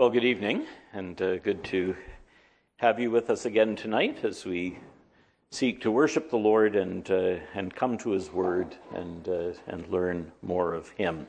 Well, good evening, and good to have you with us again tonight as we seek to worship the Lord and come to His Word and learn more of Him.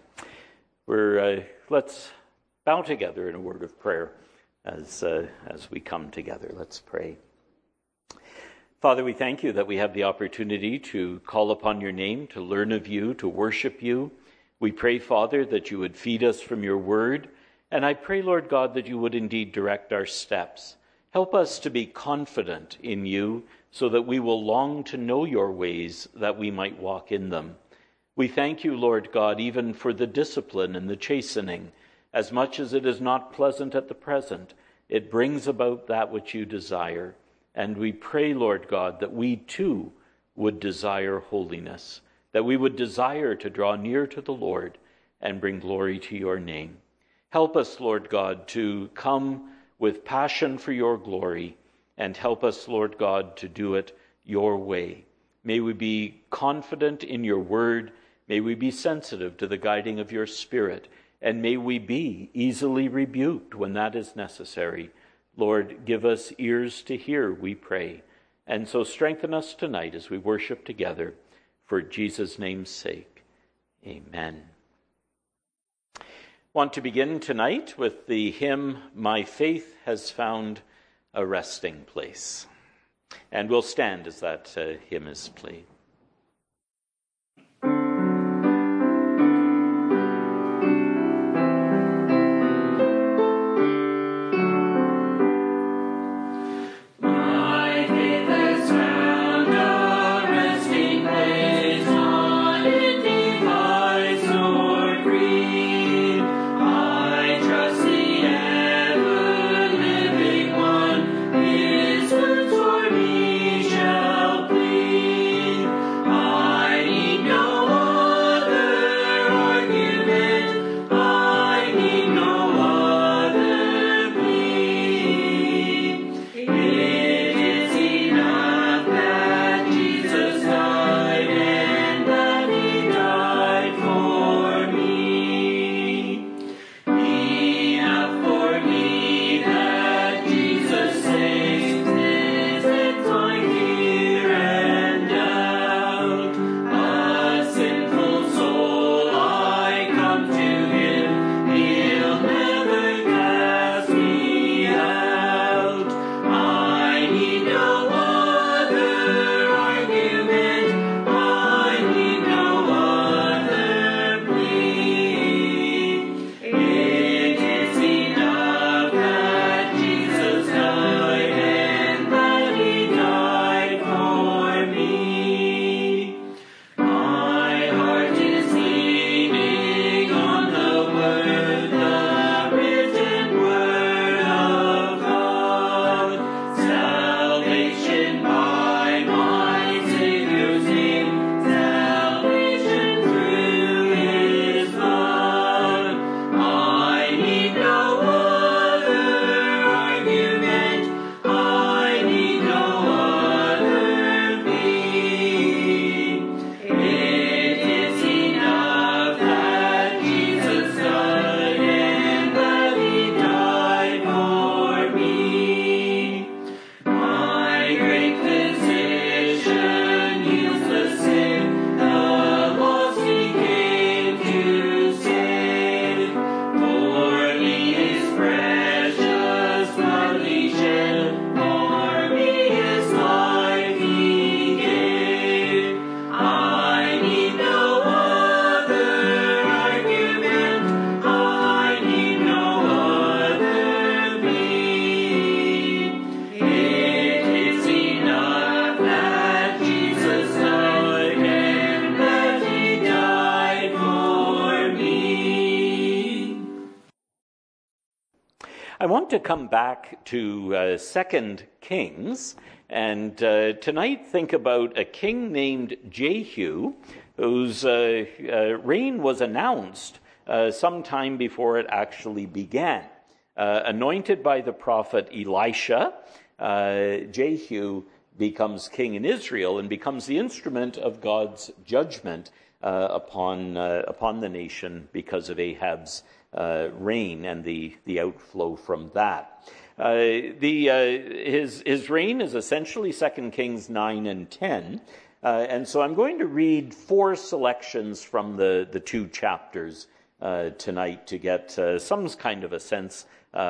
Let's bow together in a word of prayer as we come together. Let's pray. Father, we thank you that we have the opportunity to call upon your name, to learn of you, to worship you. We pray, Father, that you would feed us from your word. And I pray, Lord God, that you would indeed direct our steps. Help us to be confident in you so that we will long to know your ways that we might walk in them. We thank you, Lord God, even for the discipline and the chastening. As much as it is not pleasant at the present, it brings about that which you desire. And we pray, Lord God, that we too would desire holiness, that we would desire to draw near to the Lord and bring glory to your name. Help us, Lord God, to come with passion for your glory, and help us, Lord God, to do it your way. May we be confident in your word. May we be sensitive to the guiding of your Spirit, and may we be easily rebuked when that is necessary. Lord, give us ears to hear, we pray, and so strengthen us tonight as we worship together. For Jesus' name's sake, amen. Want to begin tonight with the hymn, My Faith Has Found a Resting Place. And we'll stand as that hymn is played. I want to come back to 2 Kings, and tonight think about a king named Jehu, whose reign was announced sometime before it actually began. Anointed by the prophet Elisha, Jehu becomes king in Israel and becomes the instrument of God's judgment upon the nation because of Ahab's reign and the outflow from that. His reign is essentially 2 Kings 9 and 10. And so I'm going to read 4 selections from the 2 chapters tonight to get some kind of a sense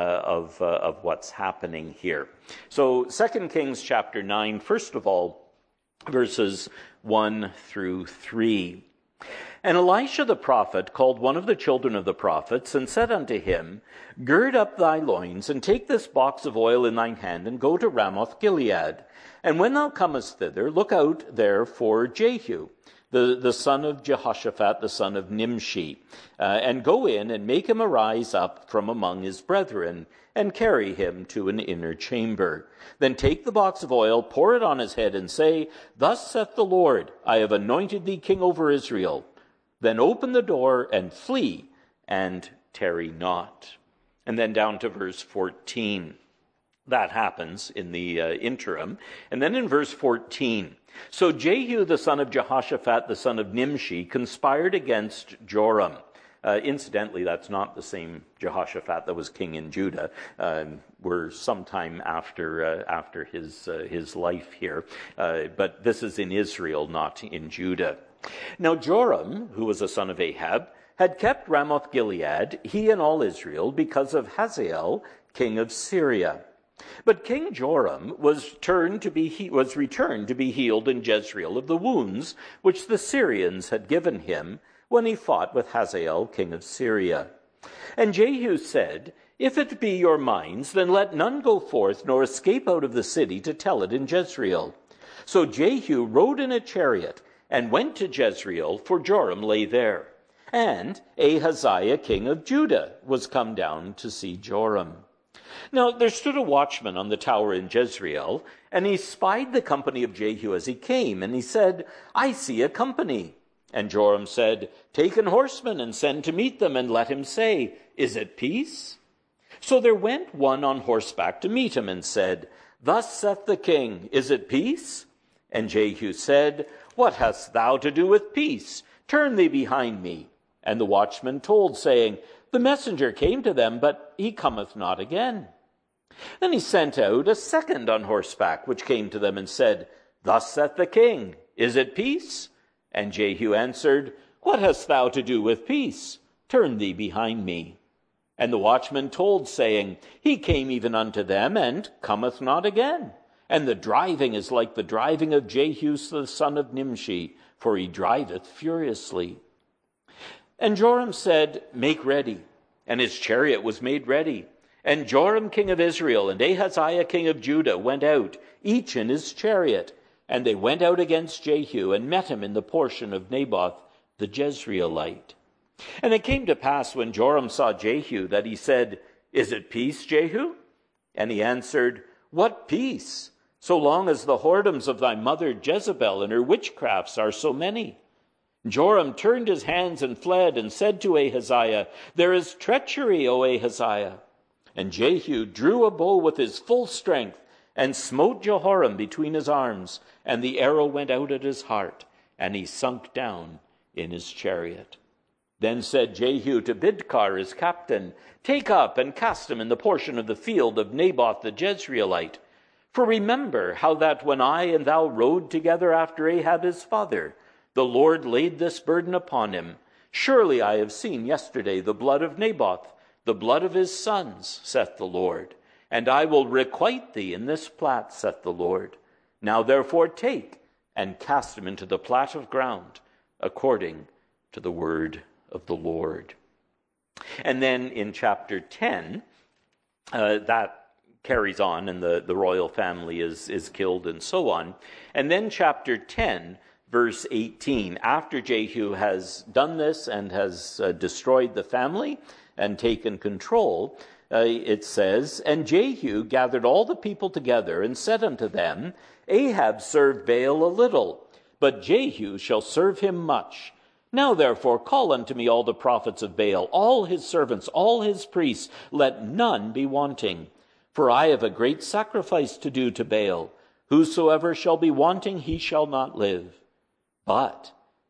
of what's happening here. So 2 Kings chapter 9, first of all, verses 1 through 3. And Elisha the prophet called one of the children of the prophets, and said unto him, Gird up thy loins, and take this box of oil in thine hand, and go to Ramoth Gilead. And when thou comest thither, look out there for Jehu, the son of Jehoshaphat, the son of Nimshi, and go in and make him arise up from among his brethren, and carry him to an inner chamber. Then take the box of oil, pour it on his head, and say, Thus saith the Lord, I have anointed thee king over Israel. Then open the door and flee, and tarry not. And then down to verse 14. That happens in the interim. And then in verse 14, so Jehu the son of Jehoshaphat, the son of Nimshi, conspired against Joram. Incidentally, that's not the same Jehoshaphat that was king in Judah. We're sometime after his life here. But this is in Israel, not in Judah. Now Joram, who was a son of Ahab, had kept Ramoth Gilead, he and all Israel, because of Hazael, king of Syria. But King Joram was returned to be healed in Jezreel of the wounds which the Syrians had given him when he fought with Hazael, king of Syria. And Jehu said, If it be your minds, then let none go forth nor escape out of the city to tell it in Jezreel. So Jehu rode in a chariot and went to Jezreel, for Joram lay there. And Ahaziah, king of Judah, was come down to see Joram. Now there stood a watchman on the tower in Jezreel, and he spied the company of Jehu as he came, and he said, I see a company. And Joram said, Take an horseman and send to meet them, and let him say, Is it peace? So there went one on horseback to meet him, and said, Thus saith the king, Is it peace? And Jehu said, What hast thou to do with peace? Turn thee behind me. And the watchman told, saying, The messenger came to them, but he cometh not again. Then he sent out a second on horseback, which came to them, and said, Thus saith the king, Is it peace? And Jehu answered, What hast thou to do with peace? Turn thee behind me. And the watchman told, saying, He came even unto them, and cometh not again. And the driving is like the driving of Jehu the son of Nimshi, for he driveth furiously. And Joram said, Make ready. And his chariot was made ready. And Joram king of Israel and Ahaziah king of Judah went out, each in his chariot. And they went out against Jehu, and met him in the portion of Naboth the Jezreelite. And it came to pass, when Joram saw Jehu, that he said, Is it peace, Jehu? And he answered, What peace, so long as the whoredoms of thy mother Jezebel and her witchcrafts are so many? Joram turned his hands and fled, and said to Ahaziah, There is treachery, O Ahaziah. And Jehu drew a bow with his full strength, and smote Jehoram between his arms, and the arrow went out at his heart, and he sunk down in his chariot. Then said Jehu to Bidkar his captain, Take up and cast him in the portion of the field of Naboth the Jezreelite. For remember how that when I and thou rode together after Ahab his father, the Lord laid this burden upon him. Surely I have seen yesterday the blood of Naboth, the blood of his sons, saith the Lord. And I will requite thee in this plat, saith the Lord. Now therefore take, and cast him into the plat of ground, according to the word of the Lord. And then in chapter 10, that carries on, and the royal family is killed and so on. And then chapter 10, verse 18, after Jehu has done this and has destroyed the family and taken control, it says, And Jehu gathered all the people together, and said unto them, Ahab served Baal a little, but Jehu shall serve him much. Now therefore call unto me all the prophets of Baal, all his servants, all his priests, let none be wanting. For I have a great sacrifice to do to Baal. Whosoever shall be wanting, he shall not live. But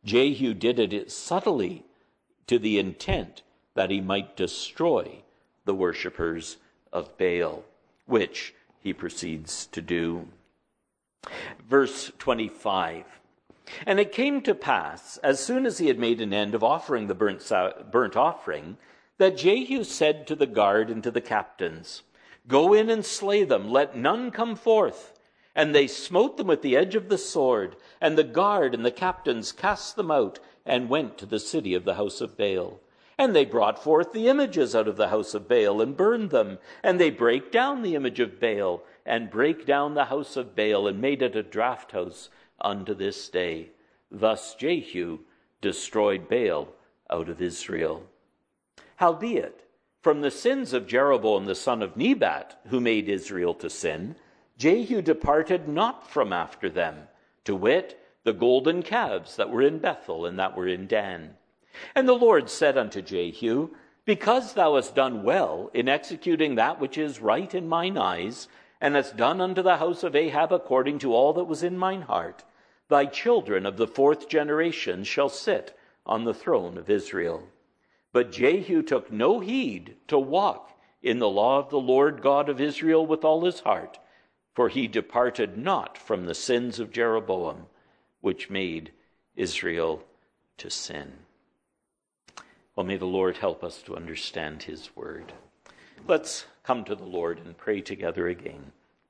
Jehu did it subtly to the intent that he might destroy the worshippers of Baal, which he proceeds to do. Verse 25. And it came to pass, as soon as he had made an end of offering the burnt offering, that Jehu said to the guard and to the captains, Go in and slay them, let none come forth. And they smote them with the edge of the sword, and the guard and the captains cast them out, and went to the city of the house of Baal. And they brought forth the images out of the house of Baal, and burned them. And they brake down the image of Baal, and brake down the house of Baal, and made it a draught house unto this day. Thus Jehu destroyed Baal out of Israel. Howbeit, from the sins of Jeroboam the son of Nebat, who made Israel to sin, Jehu departed not from after them, to wit, the golden calves that were in Bethel and that were in Dan. And the Lord said unto Jehu, Because thou hast done well in executing that which is right in mine eyes, and hast done unto the house of Ahab according to all that was in mine heart, thy children of the 4th generation shall sit on the throne of Israel. But Jehu took no heed to walk in the law of the Lord God of Israel with all his heart, for he departed not from the sins of Jeroboam, which made Israel to sin. Well, may the Lord help us to understand his word. Let's come to the Lord and pray together again.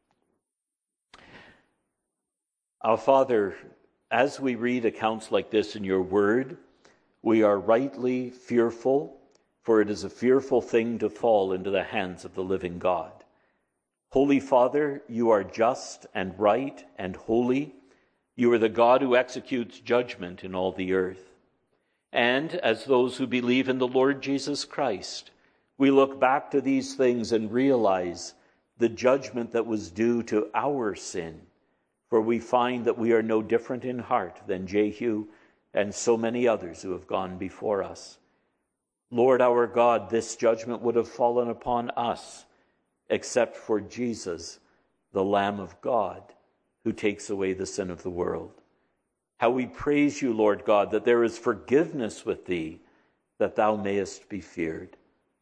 Our Father, as we read accounts like this in your word, we are rightly fearful, for it is a fearful thing to fall into the hands of the living God. Holy Father, you are just and right and holy. You are the God who executes judgment in all the earth. And as those who believe in the Lord Jesus Christ, we look back to these things and realize the judgment that was due to our sin. For we find that we are no different in heart than Jehu and so many others who have gone before us. Lord our God, this judgment would have fallen upon us, except for Jesus, the Lamb of God, who takes away the sin of the world. How we praise you, Lord God, that there is forgiveness with thee, that thou mayest be feared.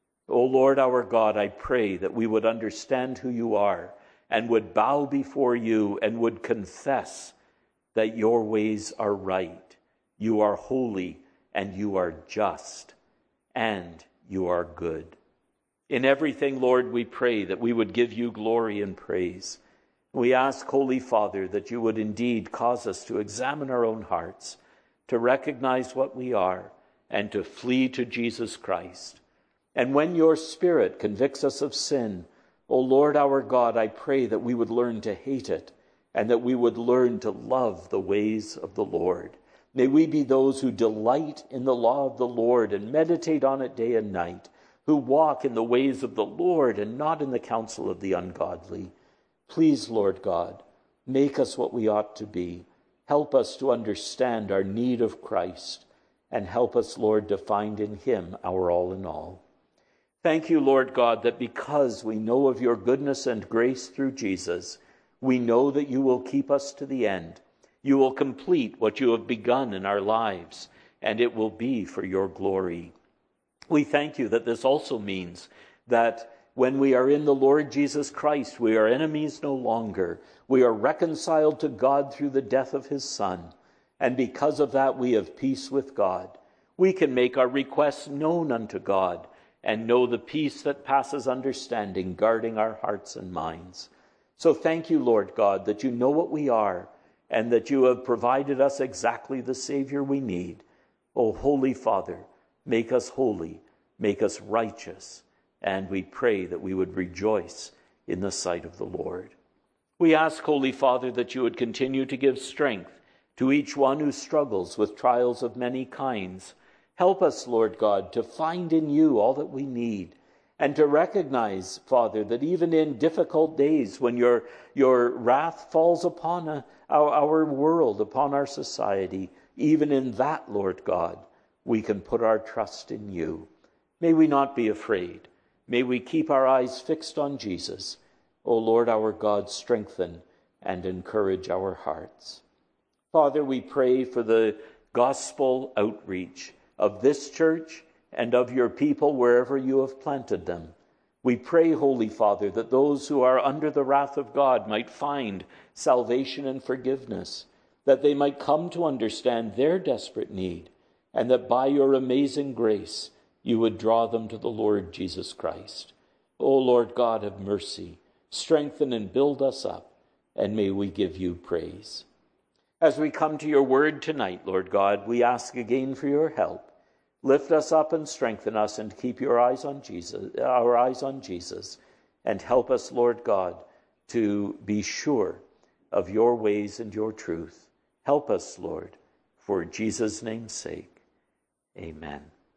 O Lord our God, I pray that we would understand who you are, and would bow before you, and would confess that your ways are right. You are holy, and you are just, and you are good. In everything, Lord, we pray that we would give you glory and praise. We ask, Holy Father, that you would indeed cause us to examine our own hearts, to recognize what we are, and to flee to Jesus Christ. And when your Spirit convicts us of sin, O Lord our God, I pray that we would learn to hate it, and that we would learn to love the ways of the Lord. May we be those who delight in the law of the Lord and meditate on it day and night, who walk in the ways of the Lord and not in the counsel of the ungodly. Please, Lord God, make us what we ought to be. Help us to understand our need of Christ, and help us, Lord, to find in him our all in all. Thank you, Lord God, that because we know of your goodness and grace through Jesus, we know that you will keep us to the end. You will complete what you have begun in our lives, and it will be for your glory. We thank you that this also means that when we are in the Lord Jesus Christ, we are enemies no longer. We are reconciled to God through the death of his Son, and because of that we have peace with God. We can make our requests known unto God, and know the peace that passes understanding, guarding our hearts and minds. So thank you, Lord God, that you know what we are, and that you have provided us exactly the Savior we need. O Holy Father, make us holy, make us righteous, and we pray that we would rejoice in the sight of the Lord. We ask, Holy Father, that you would continue to give strength to each one who struggles with trials of many kinds. Help us, Lord God, to find in you all that we need, and to recognize, Father, that even in difficult days when your wrath falls upon our world, upon our society, even in that, Lord God, we can put our trust in you. May we not be afraid. May we keep our eyes fixed on Jesus. O Lord our God, strengthen and encourage our hearts. Father, we pray for the gospel outreach of this church and of your people wherever you have planted them. We pray, Holy Father, that those who are under the wrath of God might find salvation and forgiveness, that they might come to understand their desperate need, and that by your amazing grace you would draw them to the Lord Jesus Christ. O Lord God, have mercy, strengthen and build us up, and may we give you praise. As we come to your word tonight, Lord God, we ask again for your help. Lift us up and strengthen us, and keep our eyes on Jesus, and help us, Lord God, to be sure of your ways and your truth. Help us, Lord, for Jesus' name's sake. Amen.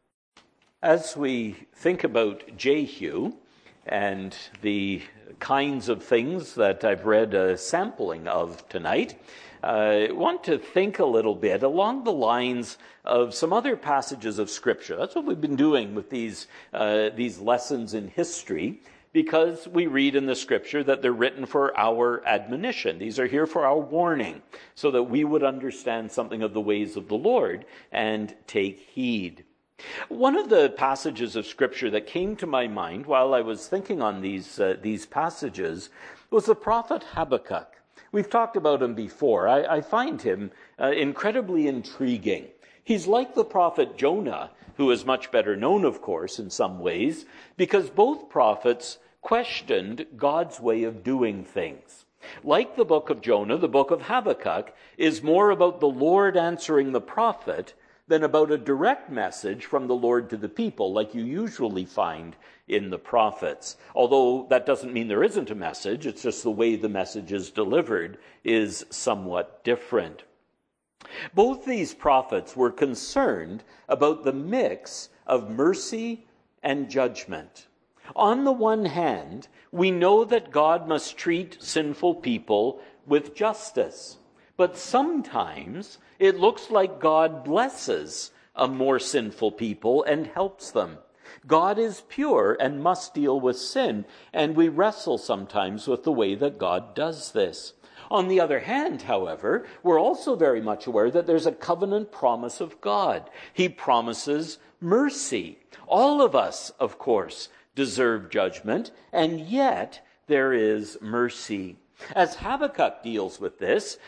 As we think about Jehu and the kinds of things that I've read a sampling of tonight, I want to think a little bit along the lines of some other passages of Scripture. That's what we've been doing with these lessons in history, because we read in the Scripture that they're written for our admonition. These are here for our warning, so that we would understand something of the ways of the Lord and take heed. One of the passages of Scripture that came to my mind while I was thinking on these passages was the prophet Habakkuk. We've talked about him before. I find him incredibly intriguing. He's like the prophet Jonah, who is much better known, of course, in some ways, because both prophets questioned God's way of doing things. Like the book of Jonah, the book of Habakkuk is more about the Lord answering the prophet than about a direct message from the Lord to the people, like you usually find in the prophets. Although that doesn't mean there isn't a message, it's just the way the message is delivered is somewhat different. Both these prophets were concerned about the mix of mercy and judgment. On the one hand, we know that God must treat sinful people with justice. But sometimes it looks like God blesses a more sinful people and helps them. God is pure and must deal with sin, and we wrestle sometimes with the way that God does this. On the other hand, however, we're also very much aware that there's a covenant promise of God. He promises mercy. All of us, of course, deserve judgment, and yet there is mercy. As Habakkuk deals with this,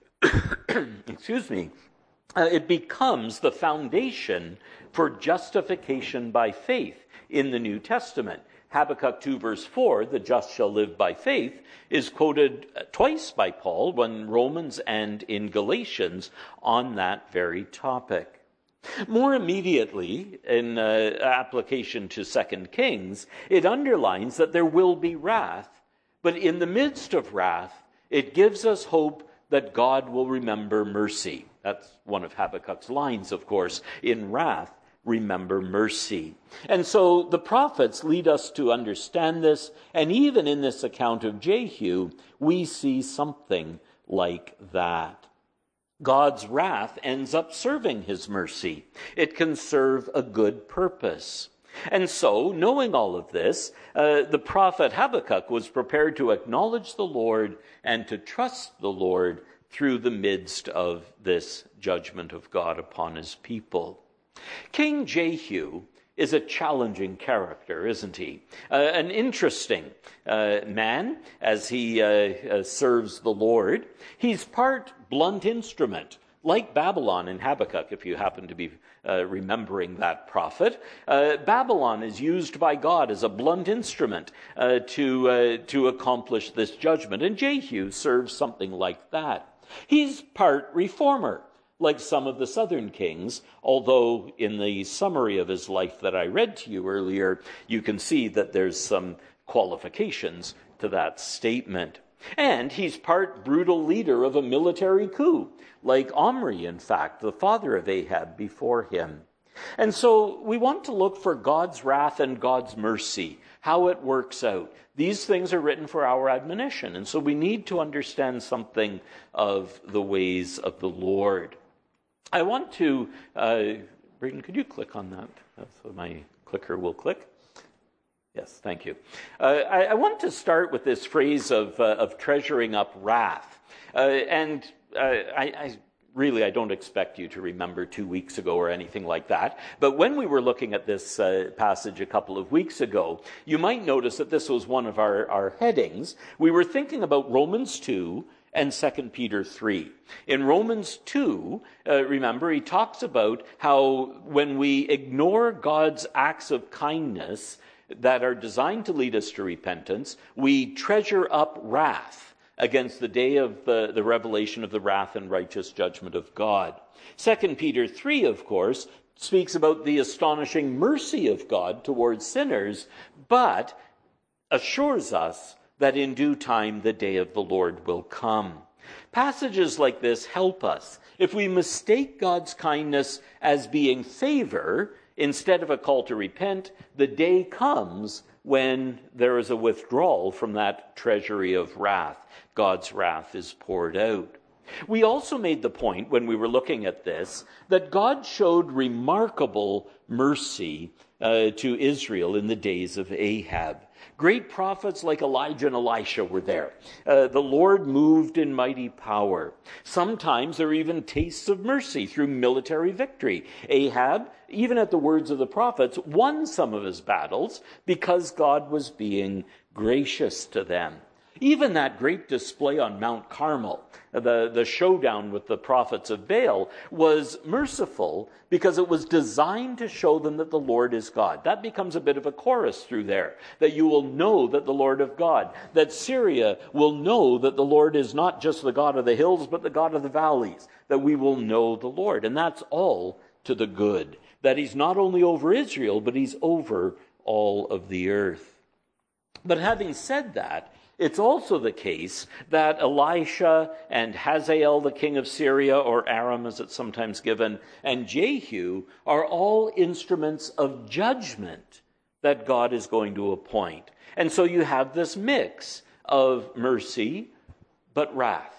it becomes the foundation for justification by faith in the New Testament. Habakkuk 2 verse 4, the just shall live by faith, is quoted twice by Paul, one in Romans and in Galatians, on that very topic. More immediately, in application to 2 Kings, it underlines that there will be wrath, but in the midst of wrath, it gives us hope that God will remember mercy. That's one of Habakkuk's lines, of course. In wrath, remember mercy. And so the prophets lead us to understand this, and even in this account of Jehu, we see something like that. God's wrath ends up serving his mercy. It can serve a good purpose. And so, knowing all of this, the prophet Habakkuk was prepared to acknowledge the Lord and to trust the Lord through the midst of this judgment of God upon his people. King Jehu is a challenging character, isn't he? An interesting man as he serves the Lord. He's part blunt instrument, like Babylon in Habakkuk, if you happen to be remembering that prophet. Babylon is used by God as a blunt instrument to accomplish this judgment, and Jehu serves something like that. He's part reformer, like some of the southern kings, although in the summary of his life that I read to you earlier, you can see that there's some qualifications to that statement. And he's part brutal leader of a military coup, like Omri, in fact, the father of Ahab before him. And so we want to look for God's wrath and God's mercy, how it works out. These things are written for our admonition, and so we need to understand something of the ways of the Lord. I want to, Braden, could you click on that so my clicker will click? Yes, thank you. I want to start with this phrase of treasuring up wrath. I really, I don't expect you to remember 2 weeks ago or anything like that. But when we were looking at this passage a couple of weeks ago, you might notice that this was one of our headings. We were thinking about Romans 2 and 2 Peter 3. In Romans 2, remember, he talks about how when we ignore God's acts of kindness that are designed to lead us to repentance, we treasure up wrath against the day of the revelation of the wrath and righteous judgment of God. 2 Peter 3, of course, speaks about the astonishing mercy of God towards sinners, but assures us that in due time the day of the Lord will come. Passages like this help us. If we mistake God's kindness as being favor instead of a call to repent, the day comes when there is a withdrawal from that treasury of wrath. God's wrath is poured out. We also made the point when we were looking at this that God showed remarkable mercy to Israel in the days of Ahab. Great prophets like Elijah and Elisha were there. The Lord moved in mighty power. Sometimes there are even tastes of mercy through military victory. Ahab, even at the words of the prophets, won some of his battles because God was being gracious to them. Even that great display on Mount Carmel, the showdown with the prophets of Baal, was merciful because it was designed to show them that the Lord is God. That becomes a bit of a chorus through there, that you will know that the Lord of God, that Syria will know that the Lord is not just the God of the hills, but the God of the valleys, that we will know the Lord. And that's all to the good, that he's not only over Israel, but he's over all of the earth. But having said that, it's also the case that Elisha and Hazael, the king of Syria, or Aram as it's sometimes given, and Jehu are all instruments of judgment that God is going to appoint. And so you have this mix of mercy but wrath.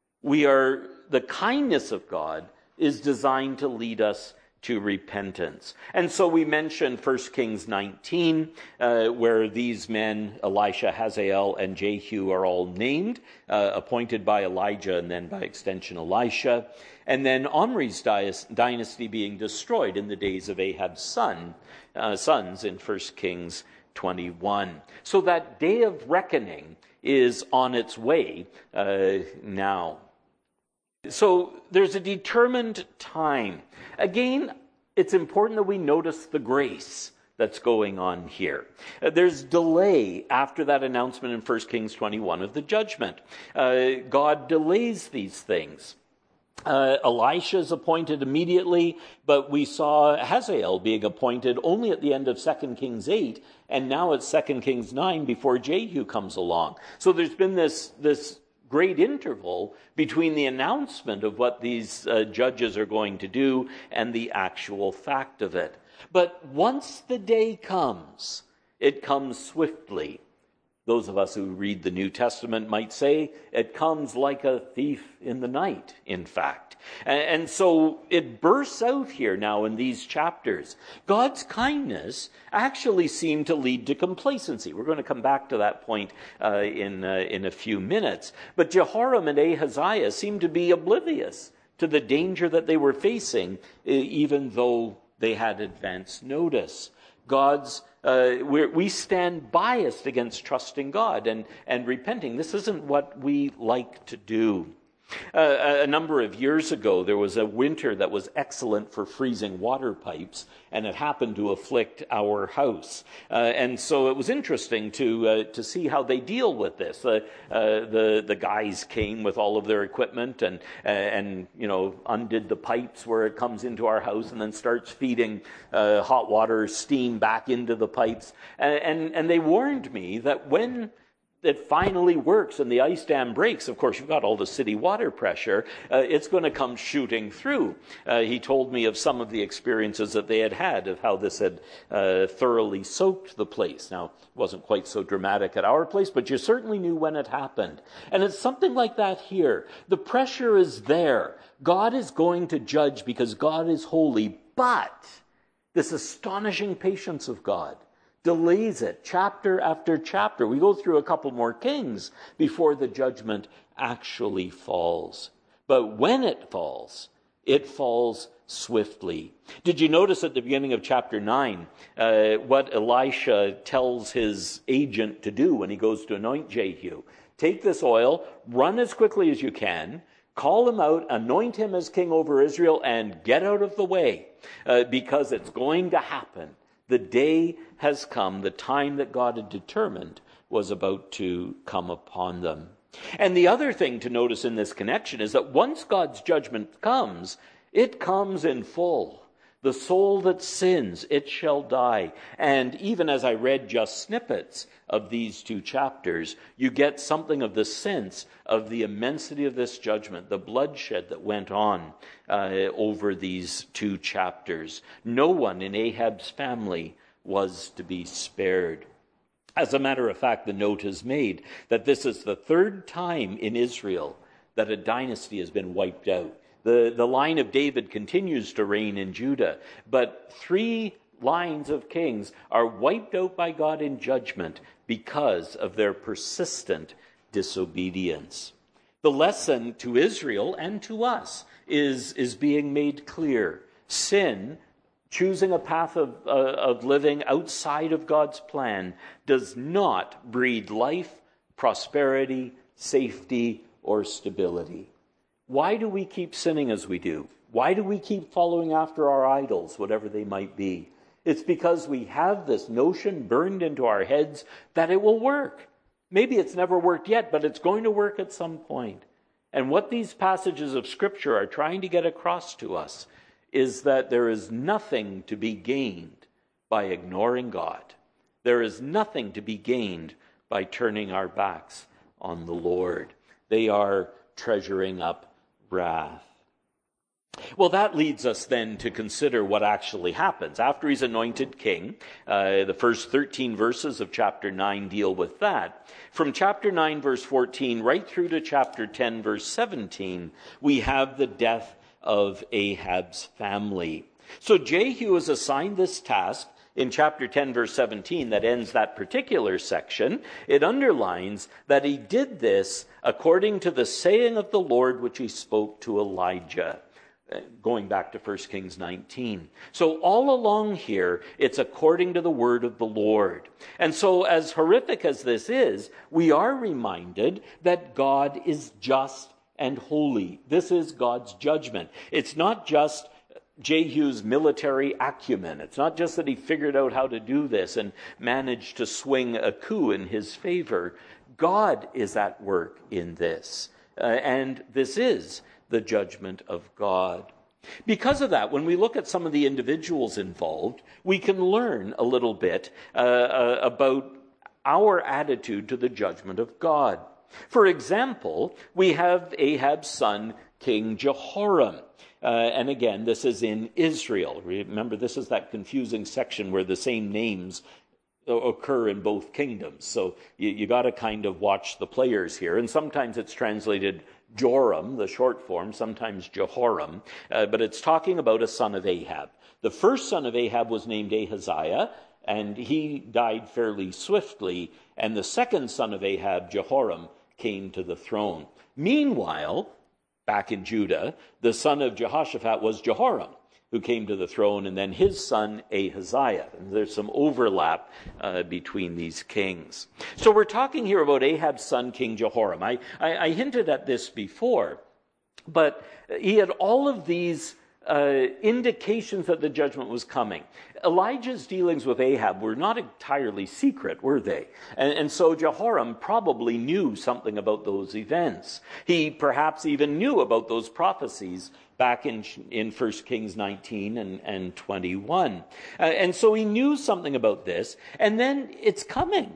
The kindness of God is designed to lead us to repentance. And so we mentioned 1 Kings 19, where these men, Elisha, Hazael, and Jehu, are all named, appointed by Elijah and then by extension Elisha. And then Omri's dynasty being destroyed in the days of Ahab's sons in 1 Kings 21. So that day of reckoning is on its way now. So there's a determined time. Again, it's important that we notice the grace that's going on here. There's delay after that announcement in 1 Kings 21 of the judgment. God delays these things. Elisha is appointed immediately, but we saw Hazael being appointed only at the end of 2 Kings 8, and now it's 2 Kings 9 before Jehu comes along. So there's been this great interval between the announcement of what these judges are going to do and the actual fact of it. But once the day comes, it comes swiftly. Those of us who read the New Testament might say it comes like a thief in the night, in fact. And so it bursts out here now in these chapters. God's kindness actually seemed to lead to complacency. We're going to come back to that point in a few minutes. But Jehoram and Ahaziah seemed to be oblivious to the danger that they were facing, even though they had advance notice. We stand biased against trusting God and repenting. This isn't what we like to do. A number of years ago, there was a winter that was excellent for freezing water pipes, and it happened to afflict our house. And so it was interesting to see how they deal with this. The guys came with all of their equipment and undid the pipes where it comes into our house and then starts feeding hot water steam back into the pipes. And they warned me that when it finally works and the ice dam breaks, of course, you've got all the city water pressure, it's going to come shooting through. He told me of some of the experiences that they had of how this had thoroughly soaked the place. Now, it wasn't quite so dramatic at our place, but you certainly knew when it happened. And it's something like that here. The pressure is there. God is going to judge because God is holy, but this astonishing patience of God delays it chapter after chapter. We go through a couple more kings before the judgment actually falls. But when it falls swiftly. Did you notice at the beginning of chapter 9 what Elisha tells his agent to do when he goes to anoint Jehu? Take this oil, run as quickly as you can, call him out, anoint him as king over Israel, and get out of the way, because it's going to happen. The day has come, the time that God had determined was about to come upon them. And the other thing to notice in this connection is that once God's judgment comes, it comes in full. The soul that sins, it shall die. And even as I read just snippets of these two chapters, you get something of the sense of the immensity of this judgment, the bloodshed that went on over these two chapters. No one in Ahab's family was to be spared. As a matter of fact, the note is made that this is the third time in Israel that a dynasty has been wiped out. The line of David continues to reign in Judah, but 3 lines of kings are wiped out by God in judgment because of their persistent disobedience. The lesson to Israel and to us is being made clear. Sin, choosing a path of living outside of God's plan, does not breed life, prosperity, safety, or stability. Why do we keep sinning as we do? Why do we keep following after our idols, whatever they might be? It's because we have this notion burned into our heads that it will work. Maybe it's never worked yet, but it's going to work at some point. And what these passages of Scripture are trying to get across to us is that there is nothing to be gained by ignoring God. There is nothing to be gained by turning our backs on the Lord. They are treasuring up wrath. Well, that leads us then to consider what actually happens. After he's anointed king, the first 13 verses of chapter 9 deal with that. From chapter 9, verse 14, right through to chapter 10, verse 17, we have the death of Ahab's family. So Jehu is assigned this task in chapter 10, verse 17, that ends that particular section. It underlines that he did this according to the saying of the Lord, which he spoke to Elijah, going back to 1 Kings 19. So all along here, it's according to the word of the Lord. And so as horrific as this is, we are reminded that God is just and holy. This is God's judgment. It's not just Jehu's military acumen. It's not just that he figured out how to do this and managed to swing a coup in his favor. God is at work in this. And this is the judgment of God. Because of that, when we look at some of the individuals involved, we can learn a little bit about our attitude to the judgment of God. For example, we have Ahab's son, King Jehoram. And again, this is in Israel. Remember, this is that confusing section where the same names occur in both kingdoms. So you got to kind of watch the players here. And sometimes it's translated Joram, the short form, sometimes Jehoram. But it's talking about a son of Ahab. The first son of Ahab was named Ahaziah, and he died fairly swiftly. And the second son of Ahab, Jehoram, came to the throne. Meanwhile, back in Judah, the son of Jehoshaphat was Jehoram, who came to the throne, and then his son Ahaziah. And there's some overlap between these kings. So we're talking here about Ahab's son, King Jehoram. I hinted at this before, but he had all of these indications that the judgment was coming. Elijah's dealings with Ahab were not entirely secret, were they? And so Jehoram probably knew something about those events. He perhaps even knew about those prophecies back in 1 Kings 19 and 21. And so he knew something about this, and then it's coming.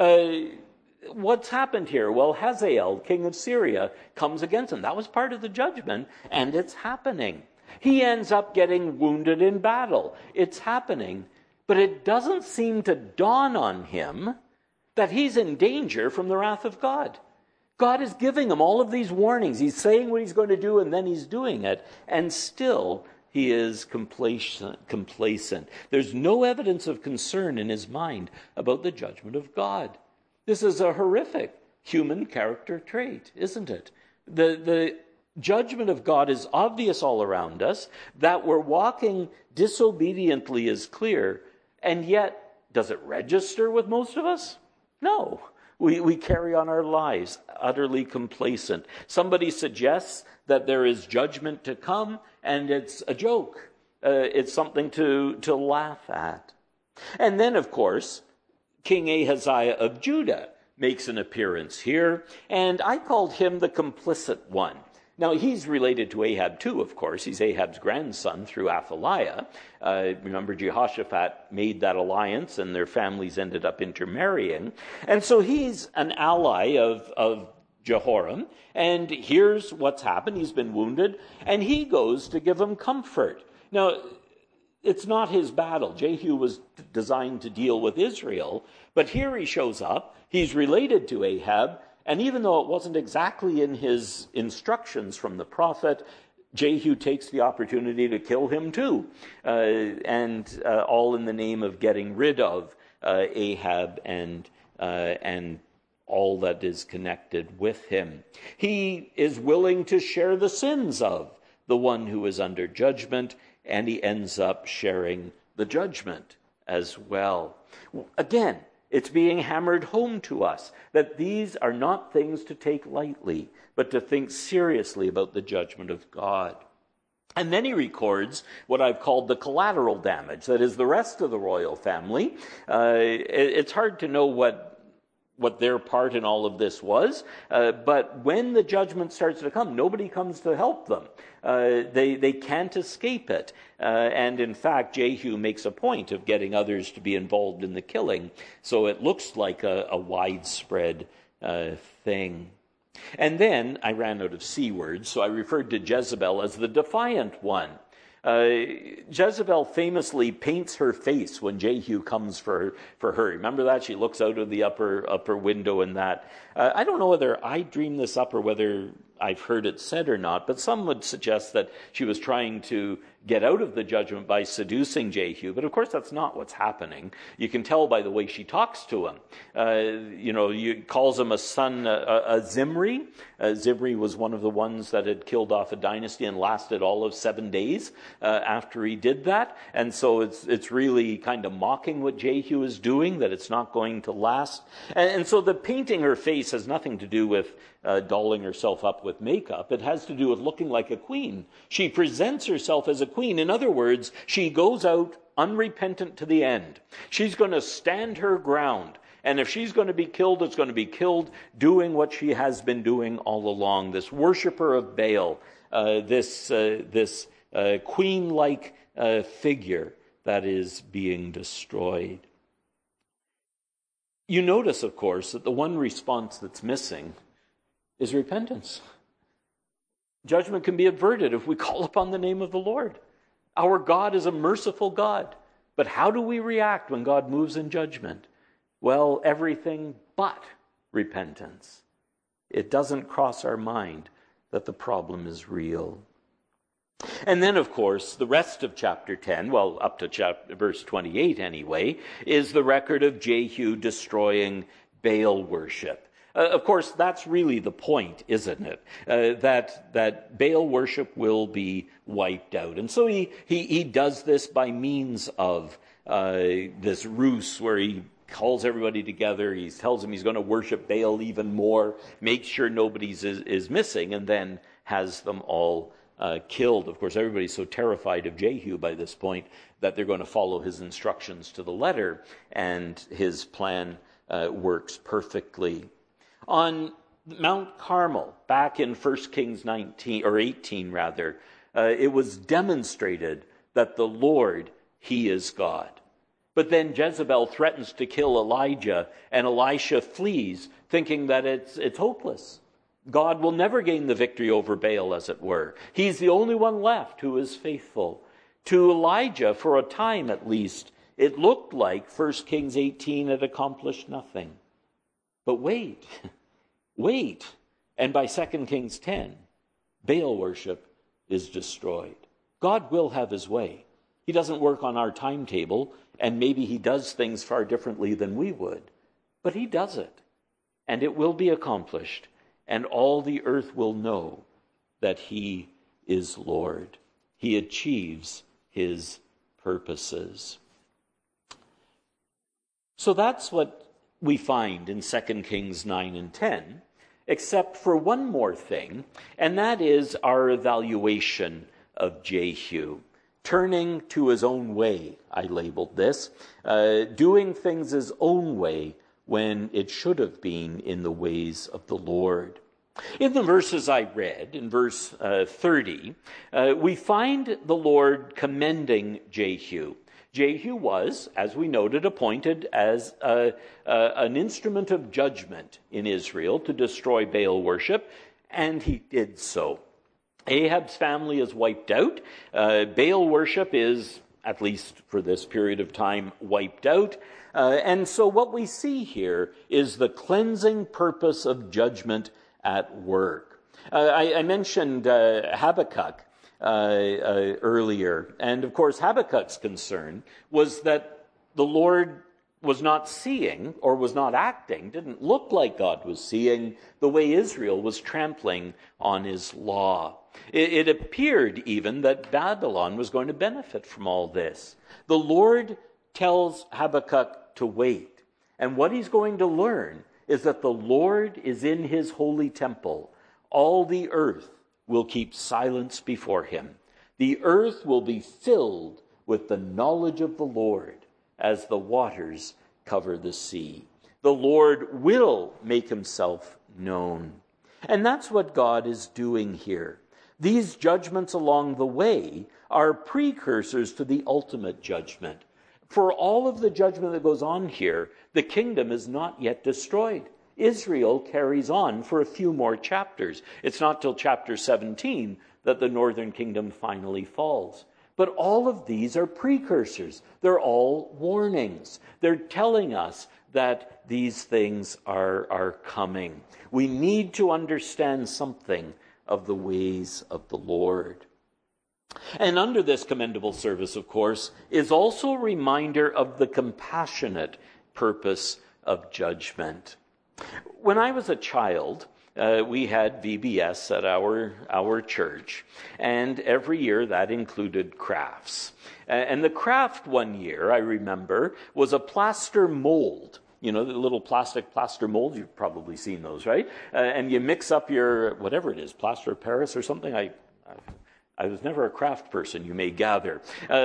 What's happened here? Well, Hazael, king of Syria, comes against him. That was part of the judgment, and it's happening. He ends up getting wounded in battle. It's happening. But it doesn't seem to dawn on him that he's in danger from the wrath of God. God is giving him all of these warnings. He's saying what he's going to do, and then he's doing it. And still, he is complacent. There's no evidence of concern in his mind about the judgment of God. This is a horrific human character trait, isn't it? The judgment of God is obvious all around us. That we're walking disobediently is clear. And yet, does it register with most of us? No. We carry on our lives utterly complacent. Somebody suggests that there is judgment to come, and it's a joke. It's something to laugh at. And then, of course, King Ahaziah of Judah makes an appearance here, and I called him the complicit one. Now, he's related to Ahab too, of course. He's Ahab's grandson through Athaliah. Remember, Jehoshaphat made that alliance, and their families ended up intermarrying. And so he's an ally of Jehoram, and here's what's happened. He's been wounded, and he goes to give him comfort. Now, it's not his battle. Jehu was designed to deal with Israel, but here he shows up. He's related to Ahab, and even though it wasn't exactly in his instructions from the prophet, Jehu takes the opportunity to kill him too, and all in the name of getting rid of Ahab and all that is connected with him. He is willing to share the sins of the one who is under judgment, and he ends up sharing the judgment as well. Again, it's being hammered home to us that these are not things to take lightly, but to think seriously about the judgment of God. And then he records what I've called the collateral damage, that is the rest of the royal family. It's hard to know what their part in all of this was, but when the judgment starts to come, nobody comes to help them. They can't escape it. And in fact, Jehu makes a point of getting others to be involved in the killing, so it looks like a widespread thing. And then I ran out of C words, so I referred to Jezebel as the defiant one. Jezebel famously paints her face when Jehu comes for her. Remember that? She looks out of the upper window and that. I don't know whether I dreamed this up or whether I've heard it said or not, but some would suggest that she was trying to get out of the judgment by seducing Jehu. But of course, that's not what's happening. You can tell by the way she talks to him. Calls him a son, a Zimri. Zimri was one of the ones that had killed off a dynasty and lasted all of 7 days after he did that. And so it's really kind of mocking what Jehu is doing, that it's not going to last. And so the painting her face has nothing to do with dolling herself up with makeup. It has to do with looking like a queen. She presents herself as a queen. In other words, she goes out unrepentant to the end. She's going to stand her ground. And if she's going to be killed, it's going to be killed doing what she has been doing all along. This worshiper of Baal, this queen-like figure that is being destroyed. You notice, of course, that the one response that's missing is repentance. Judgment can be averted if we call upon the name of the Lord. Our God is a merciful God. But how do we react when God moves in judgment? Well, everything but repentance. It doesn't cross our mind that the problem is real. And then, of course, the rest of chapter 10, well, up to verse 28 anyway, is the record of Jehu destroying Baal worship. Of course, that's really the point, isn't it? That Baal worship will be wiped out. And so he does this by means of this ruse where he calls everybody together. He tells them he's going to worship Baal even more, makes sure nobody is missing, and then has them all killed. Of course, everybody's so terrified of Jehu by this point that they're going to follow his instructions to the letter, and his plan works perfectly. On Mount Carmel, back in 1 Kings 18, it was demonstrated that the Lord, He is God. But then Jezebel threatens to kill Elijah, and Elisha flees, thinking that it's hopeless. God will never gain the victory over Baal, as it were. He's the only one left who is faithful. To Elijah, for a time at least, it looked like 1 Kings 18 had accomplished nothing. But wait. And by 2 Kings 10, Baal worship is destroyed. God will have his way. He doesn't work on our timetable, and maybe he does things far differently than we would. But he does it, and it will be accomplished, and all the earth will know that he is Lord. He achieves his purposes. So that's what we find in 2 Kings 9 and 10, except for one more thing, and that is our evaluation of Jehu. Turning to his own way, I labeled this, doing things his own way when it should have been in the ways of the Lord. In the verses I read, in verse 30, we find the Lord commending Jehu. Jehu was, as we noted, appointed as an instrument of judgment in Israel to destroy Baal worship, and he did so. Ahab's family is wiped out. Baal worship is, at least for this period of time, wiped out. And so what we see here is the cleansing purpose of judgment at work. I mentioned Habakkuk earlier. And of course, Habakkuk's concern was that the Lord was not seeing or was not acting, didn't look like God was seeing the way Israel was trampling on his law. It appeared even that Babylon was going to benefit from all this. The Lord tells Habakkuk to wait. And what he's going to learn is that the Lord is in his holy temple. All the earth will keep silence before him. The earth will be filled with the knowledge of the Lord as the waters cover the sea. The Lord will make himself known. And that's what God is doing here. These judgments along the way are precursors to the ultimate judgment. For all of the judgment that goes on here, the kingdom is not yet destroyed. Israel carries on for a few more chapters. It's not till chapter 17 that the northern kingdom finally falls. But all of these are precursors. They're all warnings. They're telling us that these things are coming. We need to understand something of the ways of the Lord. And under this commendable service, of course, is also a reminder of the compassionate purpose of judgment. When I was a child, we had VBS at our church, and every year that included crafts. And the craft one year, I remember, was a plaster mold. You know, the little plastic plaster molds, you've probably seen those, right? And you mix up your, whatever it is, plaster of Paris or something. I was never a craft person, you may gather.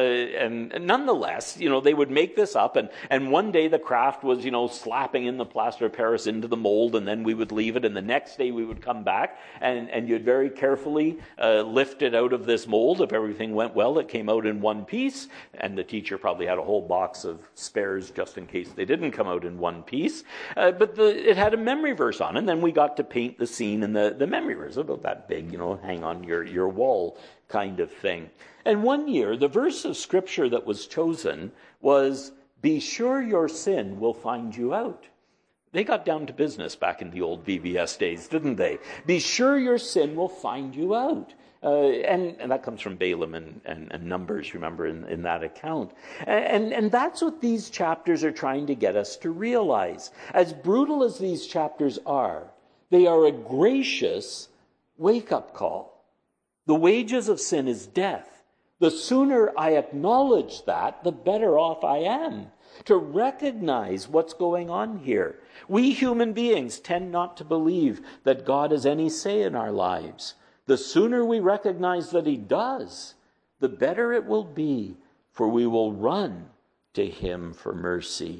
And nonetheless, you know, they would make this up, and one day the craft was, you know, slapping in the plaster of Paris into the mold, and then we would leave it, and the next day we would come back, and you'd very carefully lift it out of this mold. If everything went well, it came out in one piece, and the teacher probably had a whole box of spares just in case they didn't come out in one piece. But it had a memory verse on it, and then we got to paint the scene in the memory verse, about that big, you know, hang on your wall kind of thing. And one year, the verse of scripture that was chosen was, "Be sure your sin will find you out." They got down to business back in the old VBS days, didn't they? Be sure your sin will find you out. And that comes from Balaam and Numbers, remember, in that account. And that's what these chapters are trying to get us to realize. As brutal as these chapters are, they are a gracious wake-up call. The wages of sin is death. The sooner I acknowledge that, the better off I am. To recognize what's going on here. We human beings tend not to believe that God has any say in our lives. The sooner we recognize that he does, the better it will be, for we will run to him for mercy.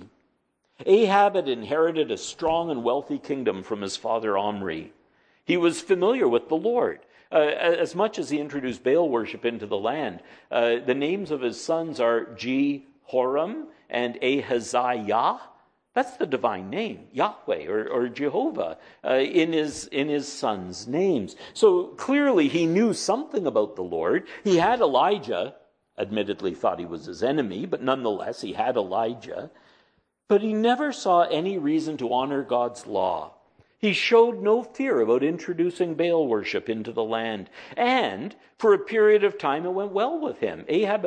Ahab had inherited a strong and wealthy kingdom from his father Omri. He was familiar with the Lord. As much as he introduced Baal worship into the land, the names of his sons are Jehoram and Ahaziah. That's the divine name, Yahweh or Jehovah, in his sons' names. So clearly he knew something about the Lord. He had Elijah, admittedly thought he was his enemy, but nonetheless he had Elijah. But he never saw any reason to honor God's law. He showed no fear about introducing Baal worship into the land. And for a period of time, it went well with him.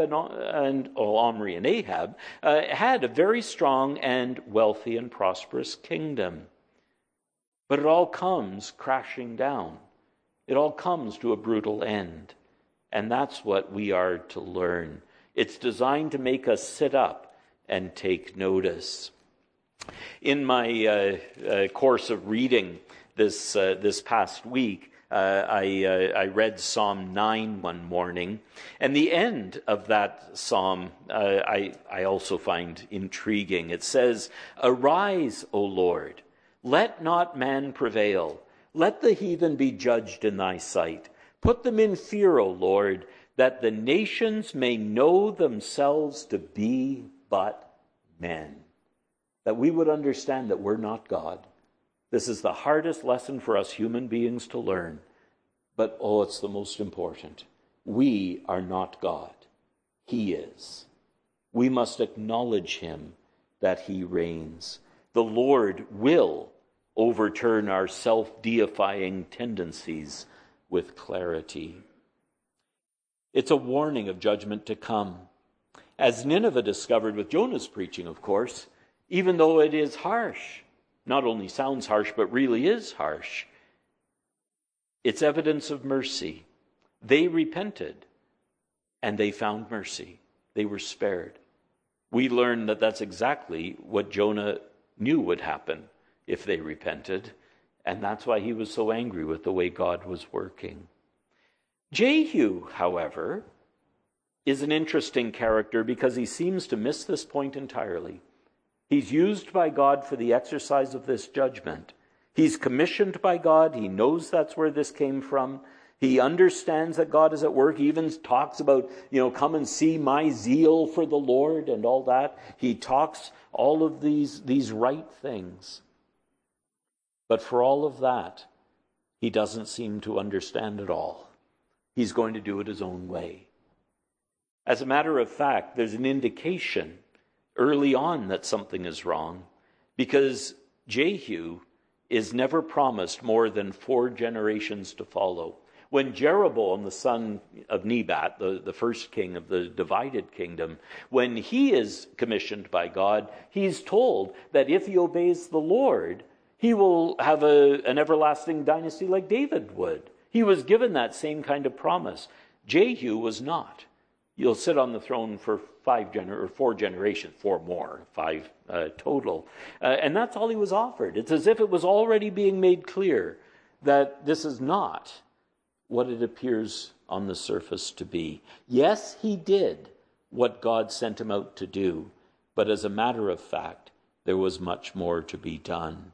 Omri and Ahab had a very strong and wealthy and prosperous kingdom. But it all comes crashing down It all comes to a brutal end. And that's what we are to learn. It's designed to make us sit up and take notice. In my course of reading this past week, I read Psalm 9 one morning, and the end of that psalm I also find intriguing. It says, "Arise, O Lord, let not man prevail. Let the heathen be judged in thy sight. Put them in fear, O Lord, that the nations may know themselves to be but men." That we would understand that we're not God. This is the hardest lesson for us human beings to learn. But, it's the most important. We are not God. He is. We must acknowledge him that he reigns. The Lord will overturn our self-deifying tendencies with clarity. It's a warning of judgment to come. As Nineveh discovered with Jonah's preaching, of course, even though it is harsh, not only sounds harsh, but really is harsh, it's evidence of mercy. They repented, and they found mercy. They were spared. We learn that that's exactly what Jonah knew would happen if they repented, and that's why he was so angry with the way God was working. Jehu, however, is an interesting character because he seems to miss this point entirely. He's used by God for the exercise of this judgment. He's commissioned by God. He knows that's where this came from. He understands that God is at work. He even talks about, come and see my zeal for the Lord and all that. He talks all of these right things. But for all of that, he doesn't seem to understand at all. He's going to do it his own way. As a matter of fact, there's an indication early on that something is wrong, because Jehu is never promised more than 4 generations to follow. When Jeroboam, the son of Nebat, the first king of the divided kingdom, when he is commissioned by God, he's told that if he obeys the Lord, he will have an everlasting dynasty like David would. He was given that same kind of promise. Jehu was not. You'll sit on the throne for 4 generations, 4 more, 5 total. And that's all he was offered. It's as if it was already being made clear that this is not what it appears on the surface to be. Yes, he did what God sent him out to do, but as a matter of fact, there was much more to be done.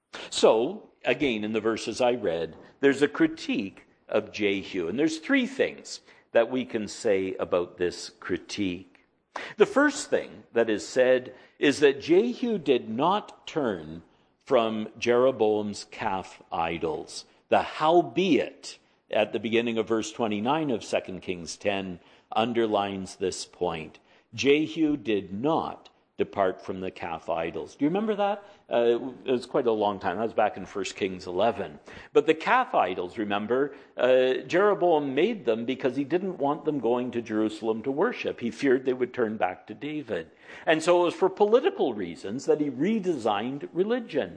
So, again, in the verses I read, there's a critique of Jehu, and there's 3 things that we can say about this critique. The first thing that is said is that Jehu did not turn from Jeroboam's calf idols. The howbeit at the beginning of verse 29 of 2 Kings 10 underlines this point. Jehu did not depart from the calf idols. Do you remember that? It was quite a long time. That was back in 1 Kings 11. But the calf idols, remember, Jeroboam made them because he didn't want them going to Jerusalem to worship. He feared they would turn back to David. And so it was for political reasons that he redesigned religion.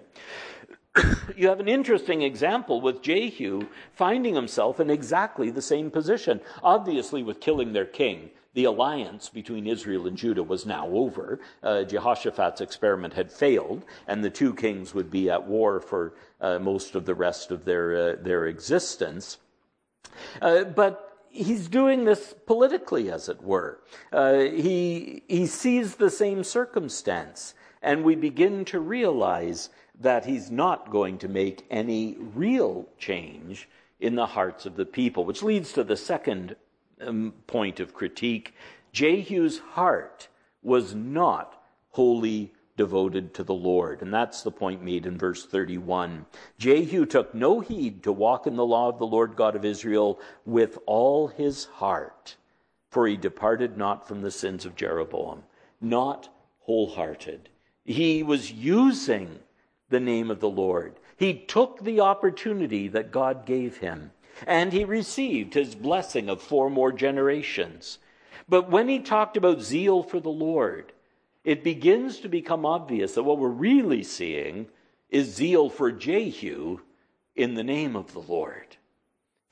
You have an interesting example with Jehu finding himself in exactly the same position. Obviously, with killing their king, the alliance between Israel and Judah was now over. Jehoshaphat's experiment had failed, and the 2 kings would be at war for most of the rest of their existence. But he's doing this politically, as it were. He sees the same circumstance, and we begin to realize that he's not going to make any real change in the hearts of the people, which leads to the second point of critique. Jehu's heart was not wholly devoted to the Lord, and that's the point made in verse 31. Jehu took no heed to walk in the law of the Lord God of Israel with all his heart, for he departed not from the sins of Jeroboam. Not wholehearted. He was using the name of the Lord. He took the opportunity that God gave him, and he received his blessing of 4 more generations. But when he talked about zeal for the Lord, it begins to become obvious that what we're really seeing is zeal for Jehu in the name of the Lord.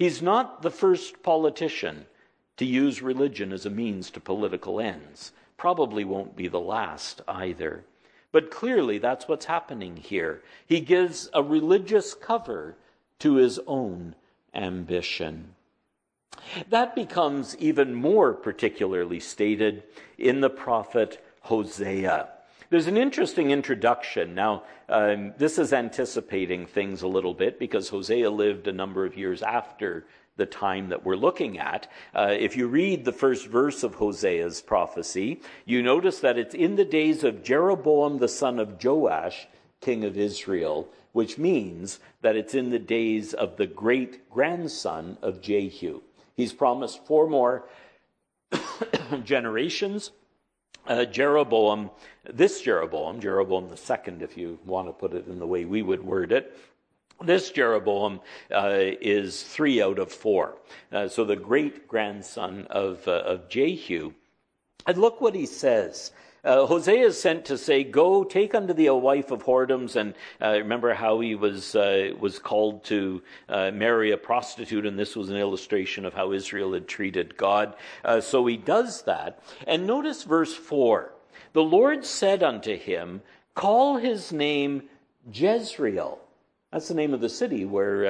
He's not the first politician to use religion as a means to political ends. Probably won't be the last either. But clearly that's what's happening here. He gives a religious cover to his own ambition. That becomes even more particularly stated in the prophet Hosea. There's an interesting introduction. Now, this is anticipating things a little bit because Hosea lived a number of years after the time that we're looking at. If you read the first verse of Hosea's prophecy, you notice that it's in the days of Jeroboam the son of Joash, king of Israel, which means that it's in the days of the great-grandson of Jehu. He's promised 4 more generations. Jeroboam the second, if you want to put it in the way we would word it, this Jeroboam is 3 out of 4. So the great-grandson of Jehu. And look what he says. Hosea is sent to say, "Go, take unto thee a wife of whoredoms." And remember how he was called to marry a prostitute, and this was an illustration of how Israel had treated God. So he does that. And notice verse 4. "The Lord said unto him, Call his name Jezreel." That's the name of the city where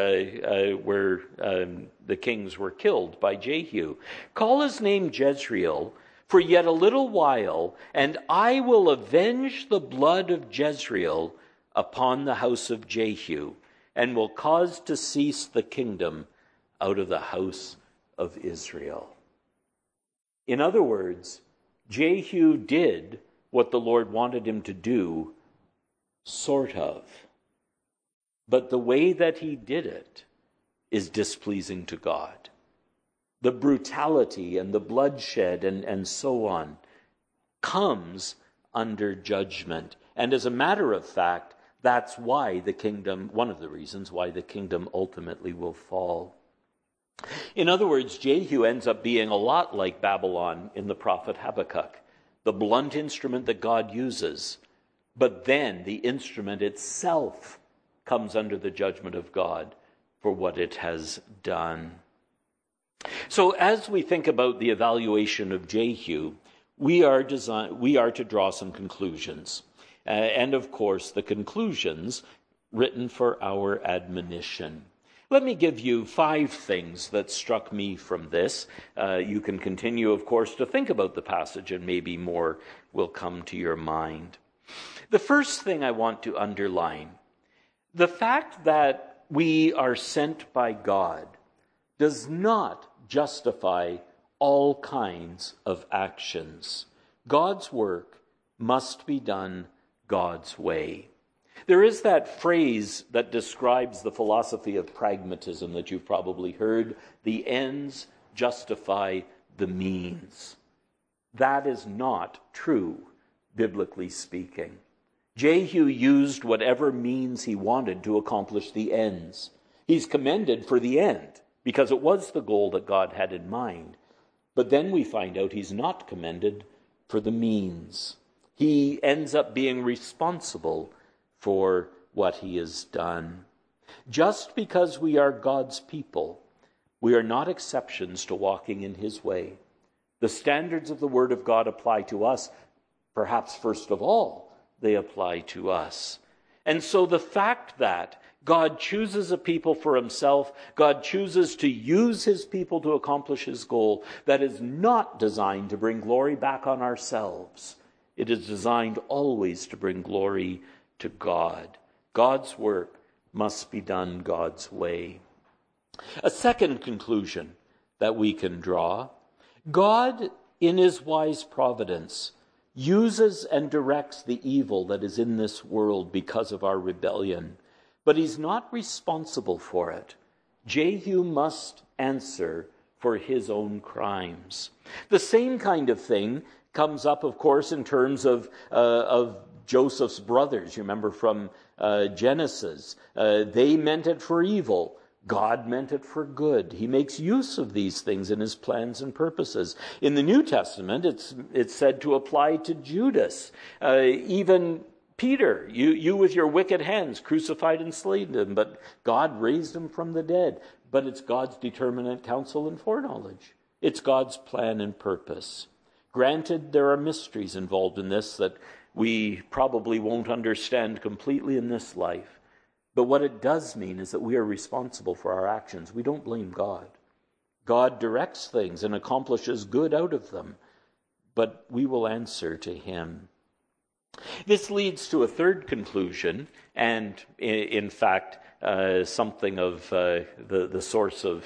the kings were killed by Jehu. "Call his name Jezreel, for yet a little while, and I will avenge the blood of Jezreel upon the house of Jehu, and will cause to cease the kingdom out of the house of Israel." In other words, Jehu did what the Lord wanted him to do, sort of. But the way that he did it is displeasing to God. The brutality and the bloodshed and so on comes under judgment. And as a matter of fact, that's why the kingdom, one of the reasons why the kingdom ultimately will fall. In other words, Jehu ends up being a lot like Babylon in the prophet Habakkuk, the blunt instrument that God uses. But then the instrument itself comes under the judgment of God for what it has done. So as we think about the evaluation of Jehu, we are to draw some conclusions. And of course, the conclusions written for our admonition. Let me give you 5 things that struck me from this. You can continue, of course, to think about the passage, and maybe more will come to your mind. The first thing I want to underline, the fact that we are sent by God does not justify all kinds of actions. God's work must be done God's way. There is that phrase that describes the philosophy of pragmatism that you've probably heard: the ends justify the means. That is not true, biblically speaking. Jehu used whatever means he wanted to accomplish the ends. He's commended for the end, because it was the goal that God had in mind. But then we find out he's not commended for the means. He ends up being responsible for what he has done. Just because we are God's people, we are not exceptions to walking in his way. The standards of the Word of God apply to us. Perhaps first of all, they apply to us. And so the fact that God chooses a people for himself, God chooses to use his people to accomplish his goal, that is not designed to bring glory back on ourselves. It is designed always to bring glory to God. God's work must be done God's way. A second conclusion that we can draw: God, in his wise providence, uses and directs the evil that is in this world because of our rebellion. But he's not responsible for it. Jehu must answer for his own crimes. The same kind of thing comes up, of course, in terms of Joseph's brothers. You remember from Genesis. They meant it for evil. God meant it for good. He makes use of these things in his plans and purposes. In the New Testament, it's said to apply to Judas. Even Peter, you with your wicked hands crucified and slain him, but God raised him from the dead. But it's God's determinate counsel and foreknowledge. It's God's plan and purpose. Granted, there are mysteries involved in this that we probably won't understand completely in this life. But what it does mean is that we are responsible for our actions. We don't blame God. God directs things and accomplishes good out of them, but we will answer to him. This leads to a third conclusion, and in fact, something of the source of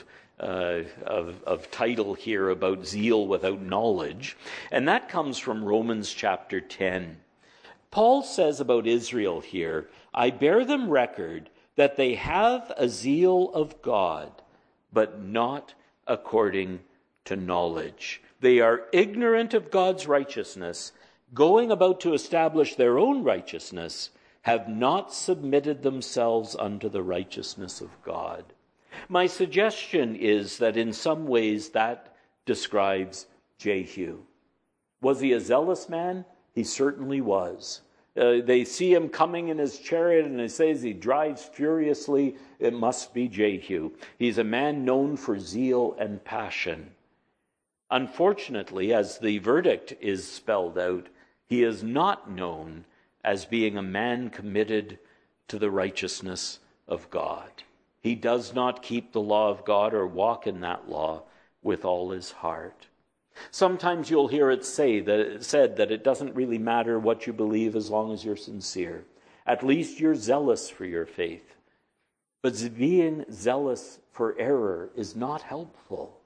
title here about zeal without knowledge, and that comes from Romans chapter 10. Paul says about Israel here, I bear them record that they have a zeal of God, but not according to knowledge. They are ignorant of God's righteousness, going about to establish their own righteousness, have not submitted themselves unto the righteousness of God. My suggestion is that in some ways that describes Jehu. Was he a zealous man? He certainly was. They see him coming in his chariot, and it says he drives furiously. It must be Jehu. He's a man known for zeal and passion. Unfortunately, as the verdict is spelled out, he is not known as being a man committed to the righteousness of God. He does not keep the law of God or walk in that law with all his heart. Sometimes you'll hear it said that it doesn't really matter what you believe as long as you're sincere. At least you're zealous for your faith. But being zealous for error is not helpful.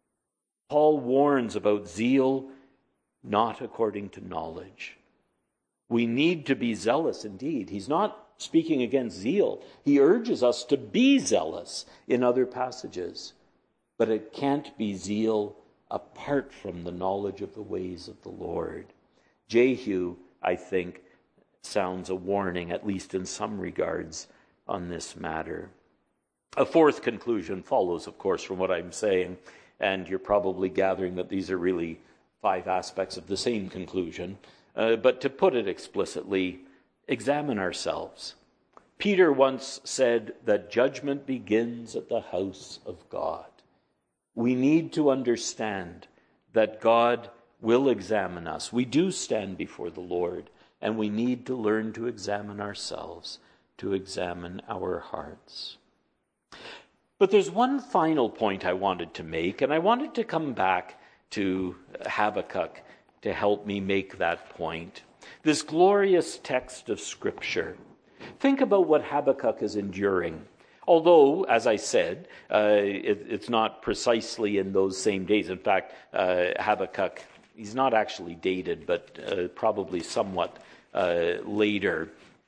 Paul warns about zeal not according to knowledge. We need to be zealous indeed. He's not speaking against zeal. He urges us to be zealous in other passages. But it can't be zeal apart from the knowledge of the ways of the Lord. Jehu, I think, sounds a warning, at least in some regards, on this matter. A fourth conclusion follows, of course, from what I'm saying, and you're probably gathering that these are really 5 aspects of the same conclusion. But to put it explicitly, examine ourselves. Peter once said that judgment begins at the house of God. We need to understand that God will examine us. We do stand before the Lord, and we need to learn to examine ourselves, to examine our hearts. But there's one final point I wanted to make, and I wanted to come back to Habakkuk to help me make that point. This glorious text of Scripture. Think about what Habakkuk is enduring. Although, as I said, it's not precisely in those same days. In fact, Habakkuk, he's not actually dated, but probably somewhat later.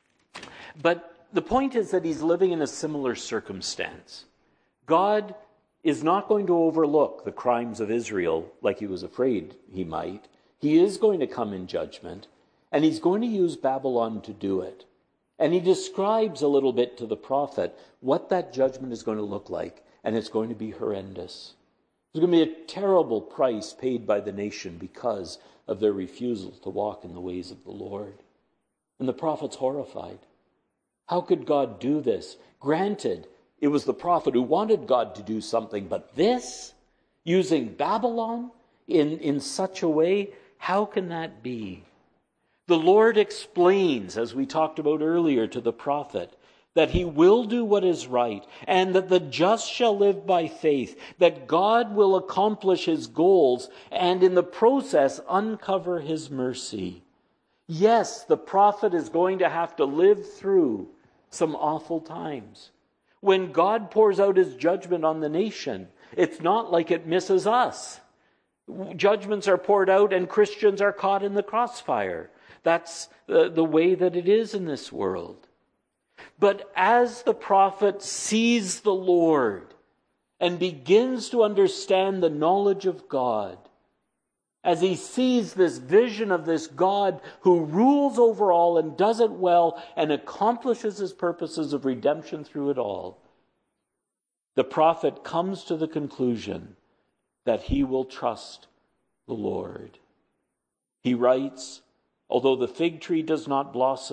But the point is that he's living in a similar circumstance. God is not going to overlook the crimes of Israel like he was afraid he might. He is going to come in judgment, and he's going to use Babylon to do it. And he describes a little bit to the prophet what that judgment is going to look like, and it's going to be horrendous. There's going to be a terrible price paid by the nation because of their refusal to walk in the ways of the Lord. And the prophet's horrified. How could God do this? Granted, it was the prophet who wanted God to do something, but this, using Babylon in such a way, how can that be? The Lord explains, as we talked about earlier to the prophet, that he will do what is right, and that the just shall live by faith, that God will accomplish his goals, and in the process uncover his mercy. Yes, the prophet is going to have to live through some awful times. When God pours out his judgment on the nation, it's not like it misses us. Judgments are poured out and Christians are caught in the crossfire. That's the way that it is in this world. But as the prophet sees the Lord and begins to understand the knowledge of God, as he sees this vision of this God who rules over all and does it well and accomplishes his purposes of redemption through it all, the prophet comes to the conclusion that he will trust the Lord. He writes, although the fig tree does not blossom,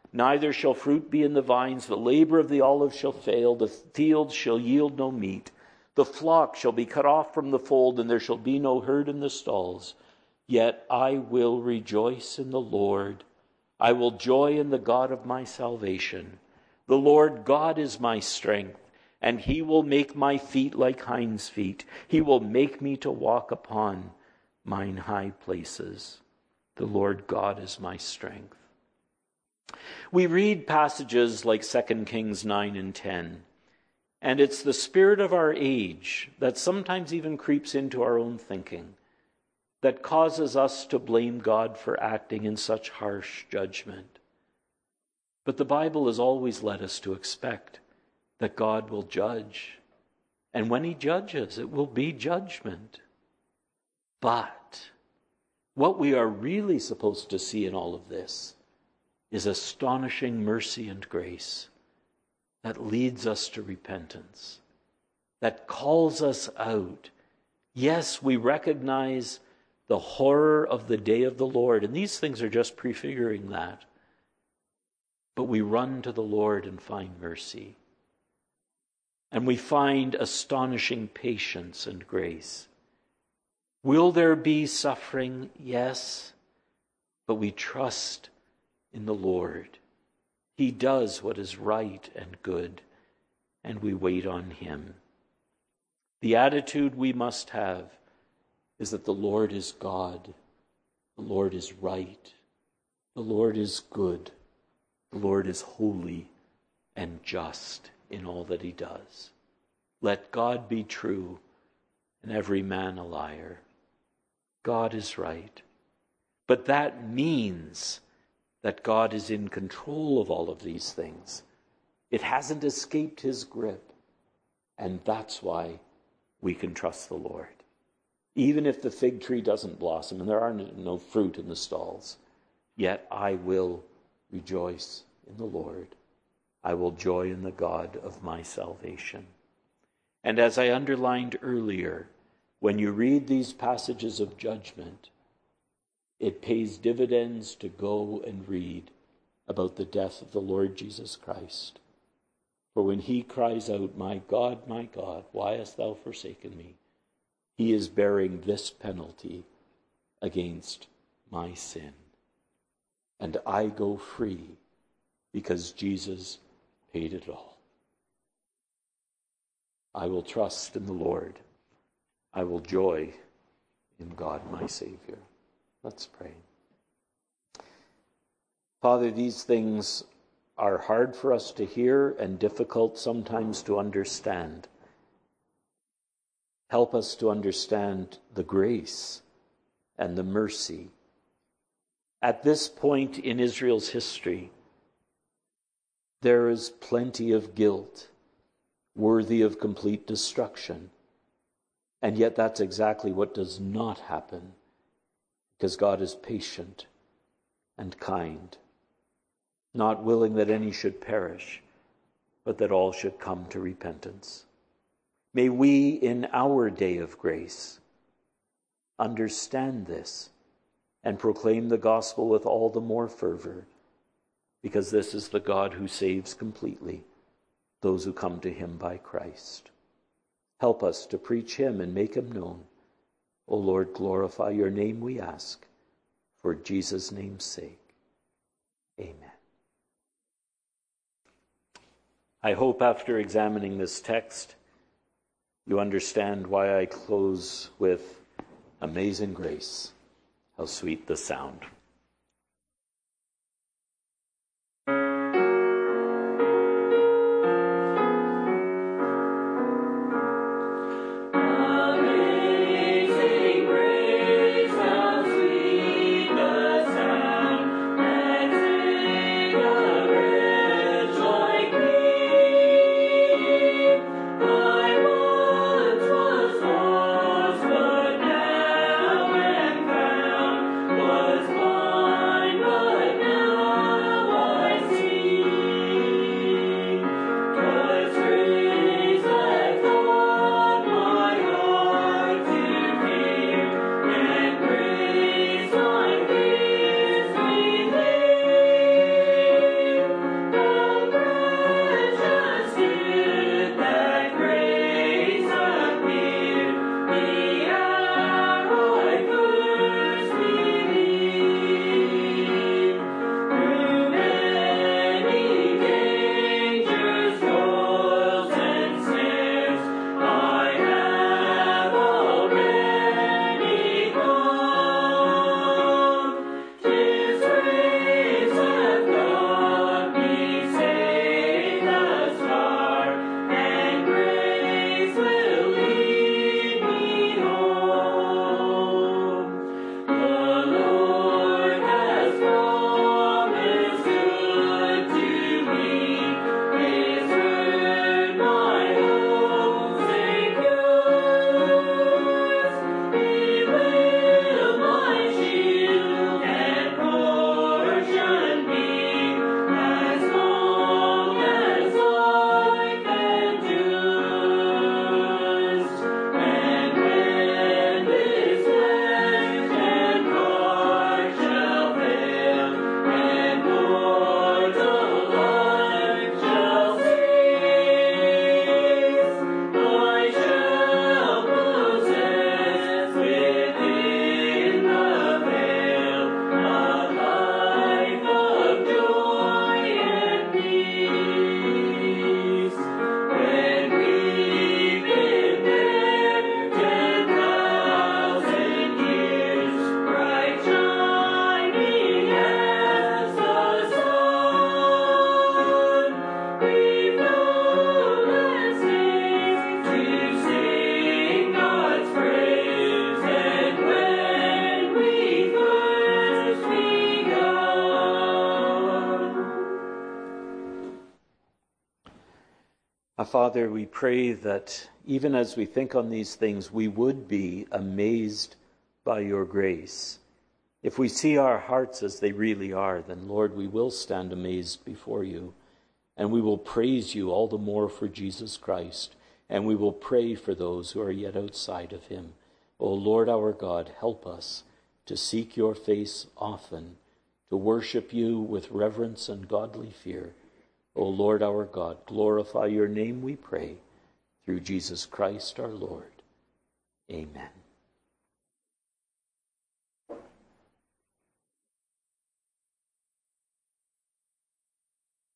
Neither shall fruit be in the vines, the labor of the olive shall fail, the fields shall yield no meat. The flock shall be cut off from the fold, and there shall be no herd in the stalls. Yet I will rejoice in the Lord. I will joy in the God of my salvation. The Lord God is my strength, and he will make my feet like hinds' feet. He will make me to walk upon mine high places. The Lord God is my strength. We read passages like 2 Kings 9 and 10, and it's the spirit of our age that sometimes even creeps into our own thinking that causes us to blame God for acting in such harsh judgment. But the Bible has always led us to expect that God will judge. And when he judges, it will be judgment. But what we are really supposed to see in all of this is astonishing mercy and grace that leads us to repentance, that calls us out. Yes, we recognize the horror of the day of the Lord, and these things are just prefiguring that. But we run to the Lord and find mercy. And we find astonishing patience and grace. Will there be suffering? Yes. But we trust in the Lord. He does what is right and good, and we wait on him. The attitude we must have is that the Lord is God. The Lord is right. The Lord is good. The Lord is holy and just in all that he does. Let God be true and every man a liar. God is right. But that means that God is in control of all of these things. It hasn't escaped his grip. And that's why we can trust the Lord. Even if the fig tree doesn't blossom and there are no fruit in the stalls, yet I will rejoice in the Lord. I will joy in the God of my salvation. And as I underlined earlier, when you read these passages of judgment, it pays dividends to go and read about the death of the Lord Jesus Christ. For when he cries out, my God, why hast thou forsaken me? He is bearing this penalty against my sin. And I go free because Jesus paid it all. I will trust in the Lord. I will joy in God my Savior. Let's pray. Father, these things are hard for us to hear and difficult sometimes to understand. Help us to understand the grace and the mercy. At this point in Israel's history, there is plenty of guilt worthy of complete destruction. And yet that's exactly what does not happen, because God is patient and kind, not willing that any should perish, but that all should come to repentance. May we, in our day of grace, understand this and proclaim the gospel with all the more fervor, because this is the God who saves completely those who come to him by Christ. Help us to preach him and make him known. O Lord, glorify your name, we ask, for Jesus' name's sake. Amen. I hope after examining this text, you understand why I close with Amazing Grace. How sweet the sound. Was Father, we pray that even as we think on these things, we would be amazed by your grace. If we see our hearts as they really are, then, Lord, we will stand amazed before you, and we will praise you all the more for Jesus Christ, and we will pray for those who are yet outside of him. O Lord our God, help us to seek your face often, to worship you with reverence and godly fear. O Lord our God, glorify your name, we pray, through Jesus Christ our Lord. Amen.